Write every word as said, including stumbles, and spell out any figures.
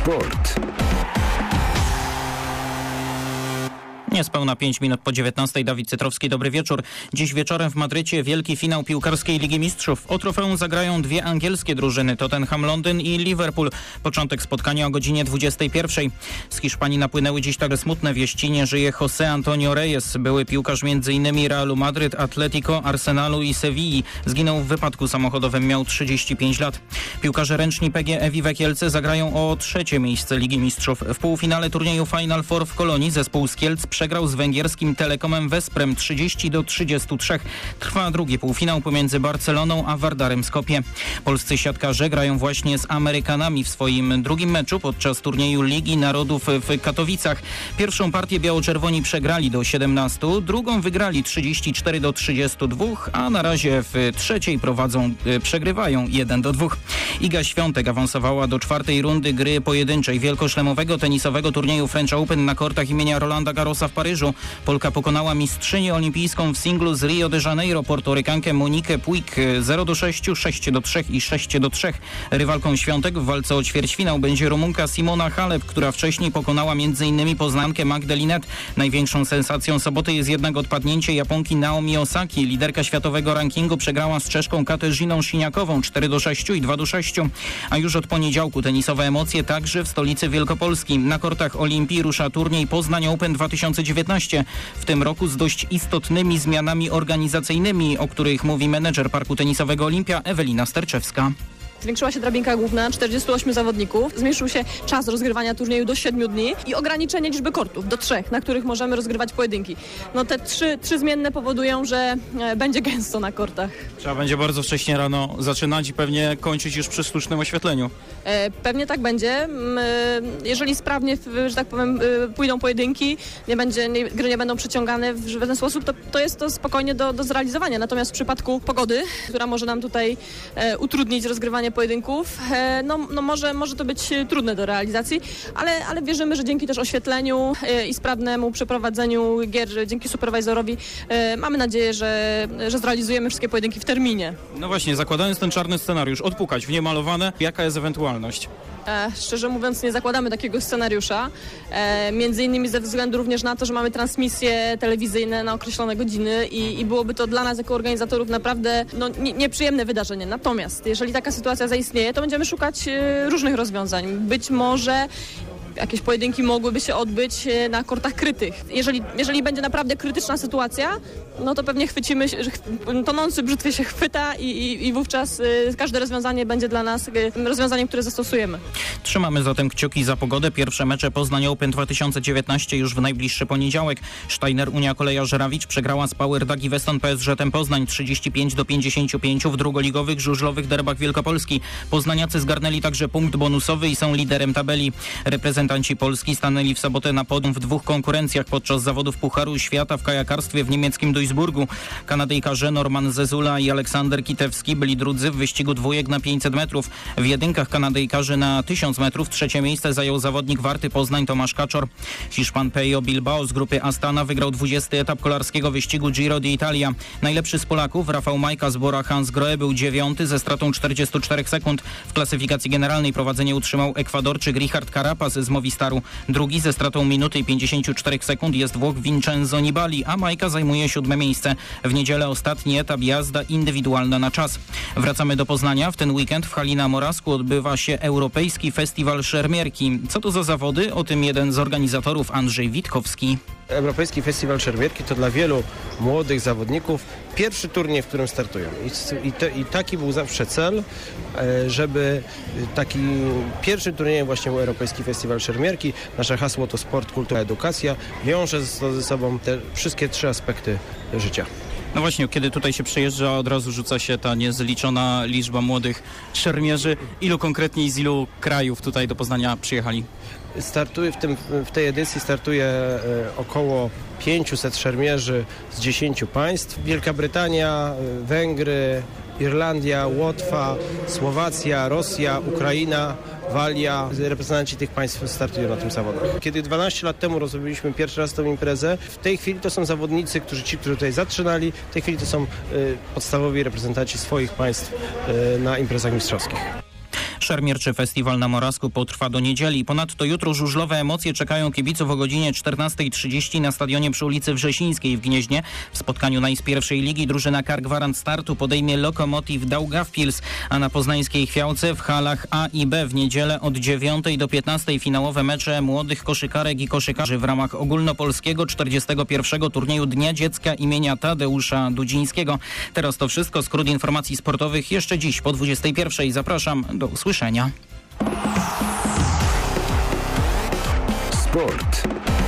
Sport. Niespełna pięć minut po dziewiętnastej. Dawid Cytrowski, dobry wieczór. Dziś wieczorem w Madrycie wielki finał piłkarskiej Ligi Mistrzów. O trofeum zagrają dwie angielskie drużyny, Tottenham Londyn i Liverpool. Początek spotkania o godzinie dwudziestej pierwszej. Z Hiszpanii napłynęły dziś także smutne wieści. Nie żyje José Antonio Reyes, były piłkarz m.in. Realu Madryt, Atletico, Arsenalu i Sewilli. Zginął w wypadku samochodowym, miał trzydzieści pięć lat. Piłkarze ręczni P G E we Kielce zagrają o trzecie miejsce Ligi Mistrzów. W półfinale turnieju Final Four w Kolonii zespół z Kielc przegrał z węgierskim Telekomem Vesprem trzydzieści do trzydziestu trzech. Trwa drugi półfinał pomiędzy Barceloną a Wardarem Skopje. Polscy siatkarze grają właśnie z Amerykanami w swoim drugim meczu podczas turnieju Ligi Narodów w Katowicach. Pierwszą partię biało-czerwoni przegrali do siedemnastu, drugą wygrali trzydzieści cztery do trzydziestu dwóch, a na razie w trzeciej prowadzą, przegrywają jeden do dwóch. Iga Świątek awansowała do czwartej rundy gry pojedynczej wielkoszlemowego tenisowego turnieju French Open na kortach imienia Rolanda Garrosa w Paryżu. Polka pokonała mistrzynię olimpijską w singlu z Rio de Janeiro, portorykankę Monikę Puig zero do sześciu, sześć do trzech i sześć do trzech. Rywalką Świątek w walce o ćwierćfinał będzie Rumunka Simona Halep, która wcześniej pokonała m.in. Poznankę Magdę Linette. Największą sensacją soboty jest jednak odpadnięcie Japonki Naomi Osaki. Liderka światowego rankingu przegrała z Czeszką Katerzyną Siniakową cztery do sześciu i dwa do sześciu. A już od poniedziałku tenisowe emocje także w stolicy Wielkopolski. Na kortach Olimpii rusza turniej Poznań Open dwa tysiące dziewiętnaście. W tym roku z dość istotnymi zmianami organizacyjnymi, o których mówi menedżer parku tenisowego Olimpia Ewelina Sterczewska. Zwiększyła się drabinka główna, czterdziestu ośmiu zawodników. Zmniejszył się czas rozgrywania turnieju do siedmiu dni i ograniczenie liczby kortów do trzech, na których możemy rozgrywać pojedynki. No te trzy, trzy zmienne powodują, że e, będzie gęsto na kortach. Trzeba będzie bardzo wcześnie rano zaczynać i pewnie kończyć już przy sztucznym oświetleniu. E, pewnie tak będzie. E, jeżeli sprawnie, że tak powiem, e, pójdą pojedynki, nie będzie, nie, gry nie będą przyciągane w żaden sposób, to, to jest to spokojnie do, do zrealizowania. Natomiast w przypadku pogody, która może nam tutaj e, utrudnić rozgrywanie pojedynków, no, no może, może to być trudne do realizacji, ale, ale wierzymy, że dzięki też oświetleniu i sprawnemu przeprowadzeniu gier, dzięki superwajzorowi mamy nadzieję, że, że zrealizujemy wszystkie pojedynki w terminie. No właśnie, zakładając ten czarny scenariusz, odpukać w niemalowane, jaka jest ewentualność? E, szczerze mówiąc, nie zakładamy takiego scenariusza. E, między innymi ze względu również na to, że mamy transmisje telewizyjne na określone godziny i, i byłoby to dla nas jako organizatorów naprawdę no, nie, nieprzyjemne wydarzenie. Natomiast jeżeli taka sytuacja zaistnieje, to będziemy szukać e, różnych rozwiązań. Być może jakieś pojedynki mogłyby się odbyć na kortach krytych. Jeżeli, jeżeli będzie naprawdę krytyczna sytuacja, no to pewnie chwycimy się, tonący brzytwy się chwyta i, i, i wówczas y, każde rozwiązanie będzie dla nas y, rozwiązaniem, które zastosujemy. Trzymamy zatem kciuki za pogodę. Pierwsze mecze Poznań Open dwa tysiące dziewiętnaście już w najbliższy poniedziałek. Steiner Unia Kolejarz Żerawicz przegrała z Power Dagi Weston P S Ż Poznań trzydzieści pięć do pięćdziesięciu pięciu w drugoligowych żużlowych derbach Wielkopolski. Poznaniacy zgarnęli także punkt bonusowy i są liderem tabeli. Reprezentanci Polski stanęli w sobotę na podium w dwóch konkurencjach podczas zawodów Pucharu Świata w kajakarstwie w niemieckim Duisburgu. Kanadyjkarze Norman Zezula i Aleksander Kitewski byli drudzy w wyścigu dwójek na pięćset metrów. W jedynkach Kanadyjkarzy na tysiąc metrów trzecie miejsce zajął zawodnik Warty Poznań Tomasz Kaczor. Hiszpan Pejo Bilbao z grupy Astana wygrał dwudziesty etap kolarskiego wyścigu Giro d'Italia. Najlepszy z Polaków Rafał Majka z Bora Hans Grohe był dziewiąty ze stratą czterdziestu czterech sekund. W klasyfikacji generalnej prowadzenie utrzymał Ekwadorczyk Richard Carapaz z Movistaru. Drugi ze stratą minuty i pięćdziesięciu czterech sekund jest Włoch Vincenzo Nibali, a Majka zajmuje siódme miejsce. W niedzielę ostatni etap jazda indywidualna na czas. Wracamy do Poznania. W ten weekend w hali na Morawsku odbywa się Europejski Festiwal Szermierki. Co to za zawody? O tym jeden z organizatorów Andrzej Witkowski. Europejski Festiwal Szermierki to dla wielu młodych zawodników pierwszy turniej, w którym startują. I, i, te, i taki był zawsze cel, żeby taki pierwszy turniej właśnie był Europejski Festiwal Szermierki. Nasze hasło to sport, kultura, edukacja. Wiąże ze sobą te wszystkie trzy aspekty życia. No właśnie, kiedy tutaj się przejeżdża, od razu rzuca się ta niezliczona liczba młodych szermierzy. Ilu konkretnie i z ilu krajów tutaj do Poznania przyjechali? Startuje w, tym, w tej edycji startuje e, około pięciuset szermierzy z dziesięciu państw. Wielka Brytania, e, Węgry, Irlandia, Łotwa, Słowacja, Rosja, Ukraina, Walia. Reprezentanci tych państw startują na tym zawodach. Kiedy dwanaście lat temu robiliśmy pierwszy raz tę imprezę, w tej chwili to są zawodnicy, którzy ci, którzy tutaj zaczynali, w tej chwili to są y, podstawowi reprezentanci swoich państw y, na imprezach mistrzowskich. Szermierczy Festiwal na Morawsku potrwa do niedzieli. Ponadto jutro żużlowe emocje czekają kibiców o godzinie czternasta trzydzieści na stadionie przy ulicy Wrzesińskiej w Gnieźnie. W spotkaniu na z pierwszej ligi drużyna K A R Gwarant Startu podejmie Lokomotiv Daugavpils, a na poznańskiej Chwiałce w halach A i B w niedzielę od dziewiątej do piętnastej finałowe mecze młodych koszykarek i koszykarzy w ramach ogólnopolskiego czterdziestego pierwszego turnieju Dnia Dziecka imienia Tadeusza Dudzińskiego. Teraz to wszystko. Skrót informacji sportowych jeszcze dziś po dwudziestej pierwszej. Zapraszam, do usłyszenia. Sport.